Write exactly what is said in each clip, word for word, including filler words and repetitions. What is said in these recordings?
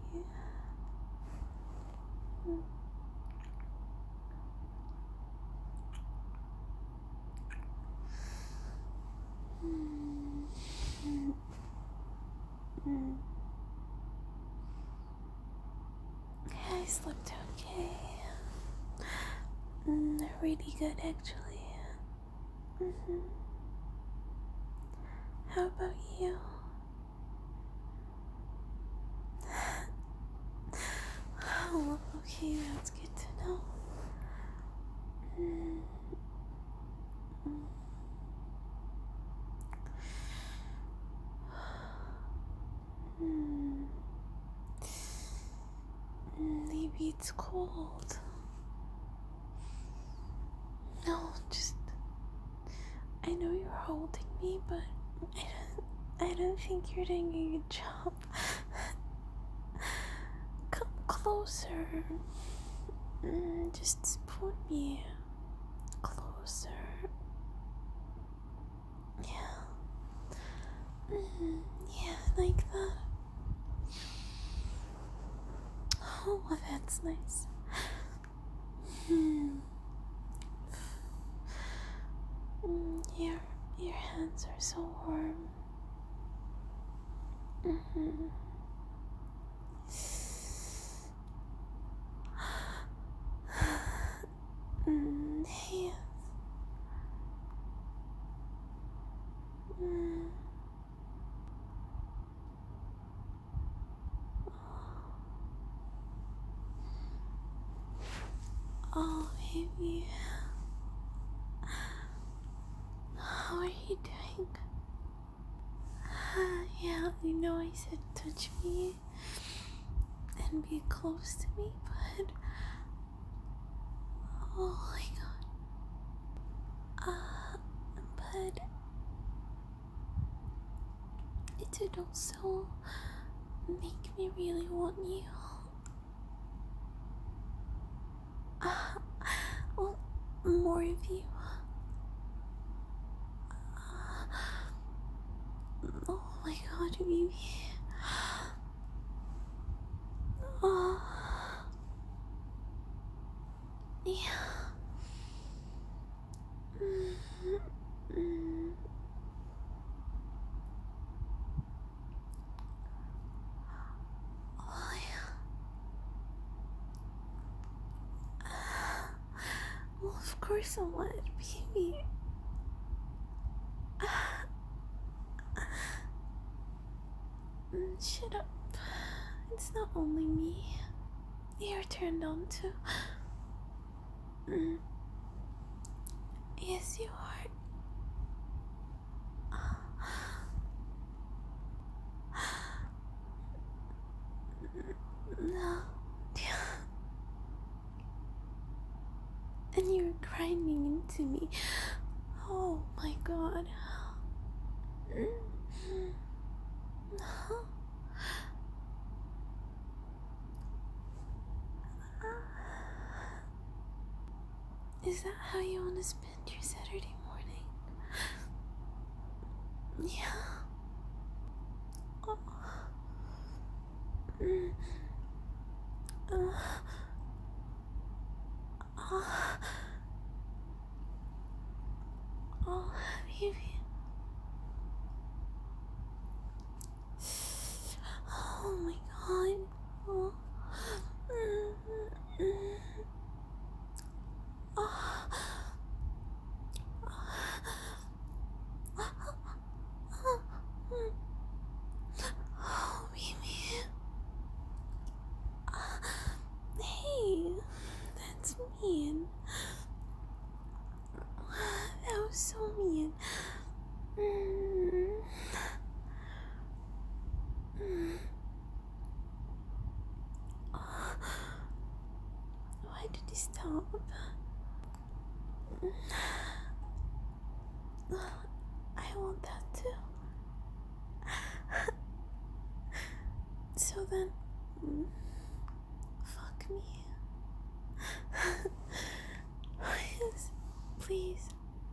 I slept okay. Mm, really good, actually. Mm-hmm. How about you? Oh, okay, that's good to know. Mm. Mm. Maybe it's cold. No, just I know you're holding me, but I don't I don't think you're doing a good job. Come closer. Mm, just put me closer. Yeah. Mm, yeah, like that. Oh, that's nice. Hmm. Mm, your your hands are so warm. Mm-hmm. Mm, yes. Mm. Oh, baby. How are you doing? Uh, yeah, I know I said touch me and be close to me, but oh my god. Uh, but it would also make me really want you. Uh, well, more of you. Uh, oh my god, baby. Oh, yeah. Mm, mm. Oh, yeah. Well, of course I want it, baby. Mm, shut up. It's not only me. You're turned on too. Mm. Yes, you are. No. And you're grinding into me. Oh my god. Is that how you want to spend your Saturday morning? Yeah. Oh. Mm. Uh. Oh. Oh, baby. Oh my god. Oh. Mm. Mm. Oh. Oh, baby. Hey, that's mean. That was so mean. Mm. Mm. Why did you stop? I want that too. So then, mm, fuck me. Yes, please.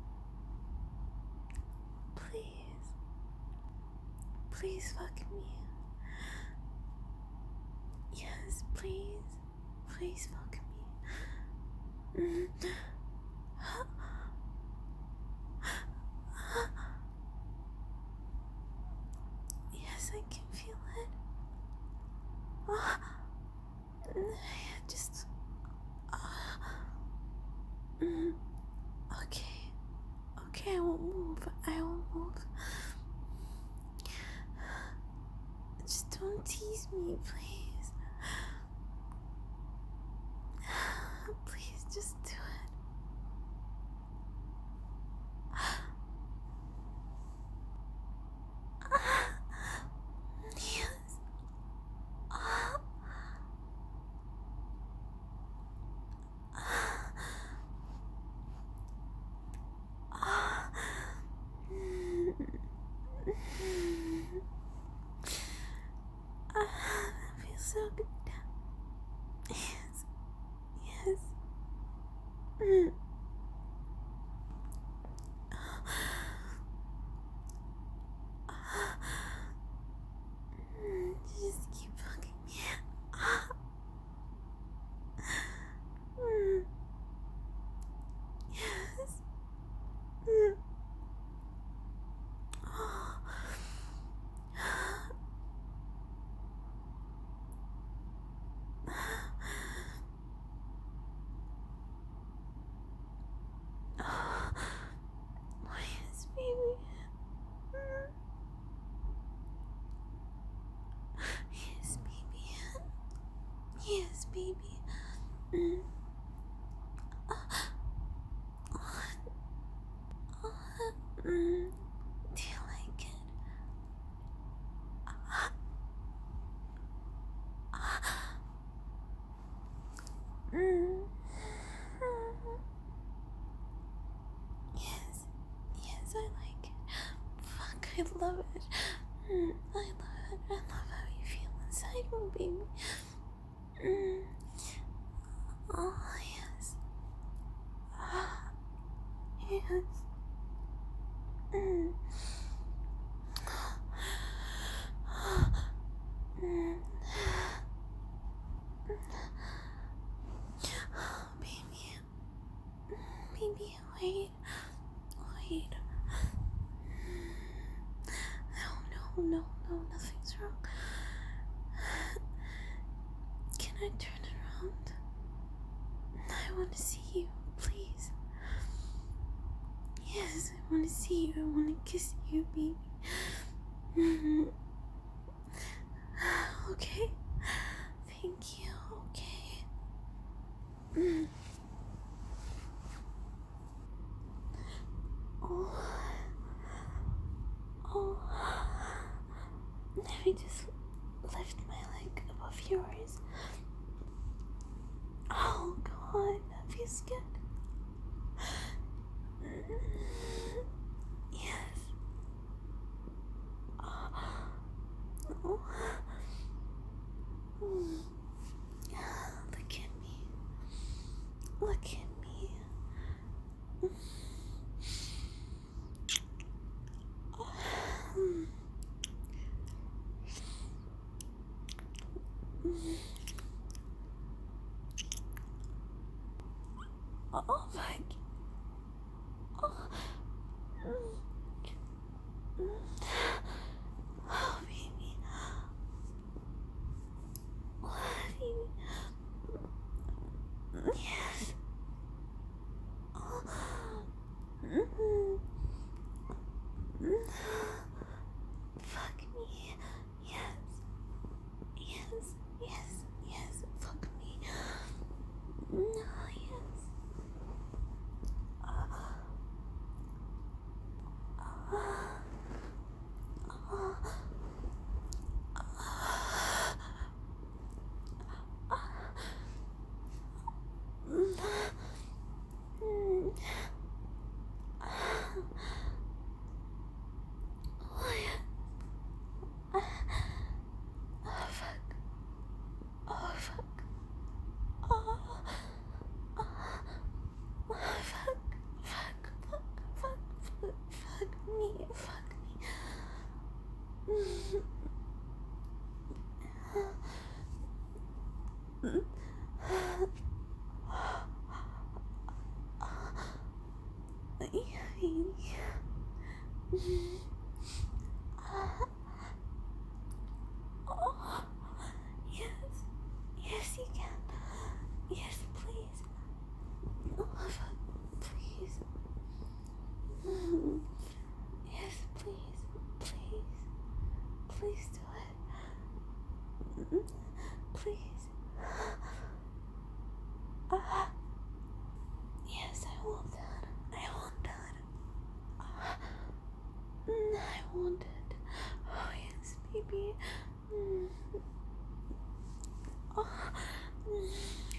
Please. Please fuck me. Yes, please. Please fuck me. Mm. Yes, I can feel it. Ah. Just. Ah. Mm. Okay. Okay, I won't move. I won't move. Just don't tease me, please. Please, just do it. Yes. That feels so good. Yes. Yes. Mm. Just keep fucking me. Mm. Yes. Mm. Oh. Oh, yes, baby. Mm. Yes, baby. Yes, baby. Mm. Mm. Do you like it? Mm. Yes, yes, I like it. Fuck, I love it. Mm. I love it. I love how you feel inside me, baby. Mm. Oh, yes. Ah, yes. Mm. Mm. Baby. Baby, wait. Wait. No, no, no, no, nothing's wrong. Can I turn around? I want to see you, please. Yes, I want to see you. I want to kiss you, baby. Mm-hmm. Okay. Thank you. Okay. Mm. Oh. Oh. Let me just lift my leg above yours. Oh God, that feels good. Yes. Oh. Mm. Look at me. Look at me. Mm. Oh my. Oh. Oh baby. Oh baby. Yes. Oh. Mm-hmm. Fuck me. Yes. Yes. Yes. Yes. Fuck me. No. Yes. Uh, uh, uh, Yeah, baby. Mm. Uh, oh, yes. Yes, you can. Yes, please. Oh, please. Mm. Yes, please. Please. Please do it. Mm. Please. Ah. Yes, I want that. I want that. Ah. Mm, I want it. Oh, yes, baby. Mm. Oh. Mm.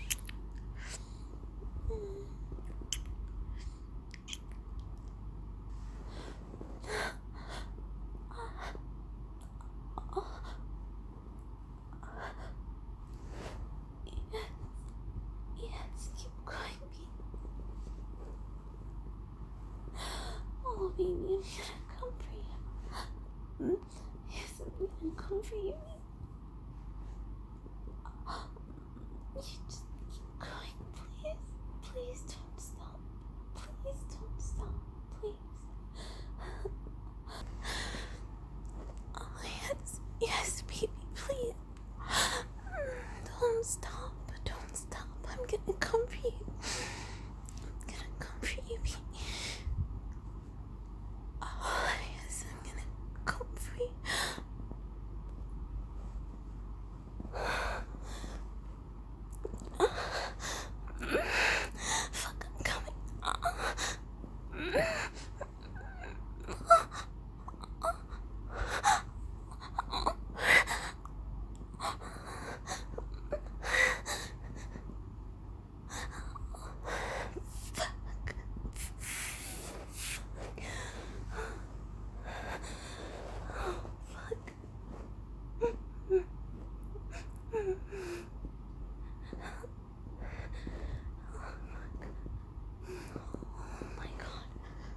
Mm. Oh. Yes, yes, keep going, baby. Oh, baby, I'm gonna come for you. Mm. Yes, I'm gonna come for you. You just keep going, please. Please don't stop. Please don't stop. Please. Oh, yes. Yes, baby, please. Don't stop. Don't stop. I'm gonna come for you. I'm gonna come for you, baby. Oh, yes, I'm gonna come for you. Fuck, I'm coming. Oh my god.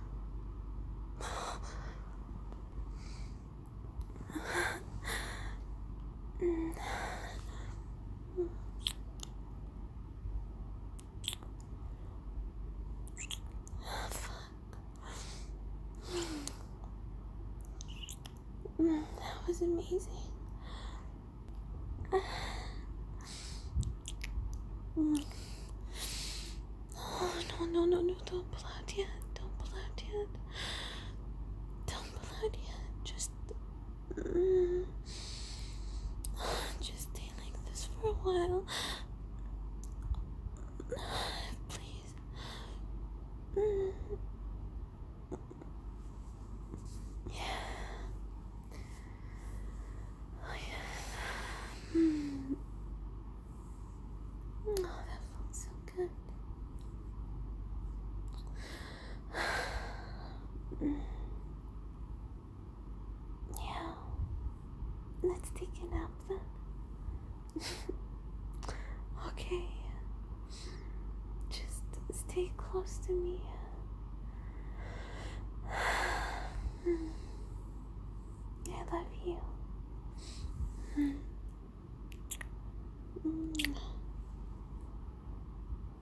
Mm, that was amazing. Mm. Oh, no, no, no, no, don't pull out yet. Don't pull out yet. Don't pull out yet. Just, mm, just stay like this for a while. Please. Mm. Yeah. Oh, yeah. Mm. Oh, that felt so good. Mm. Yeah. Let's take a nap then. Okay. Just stay close to me.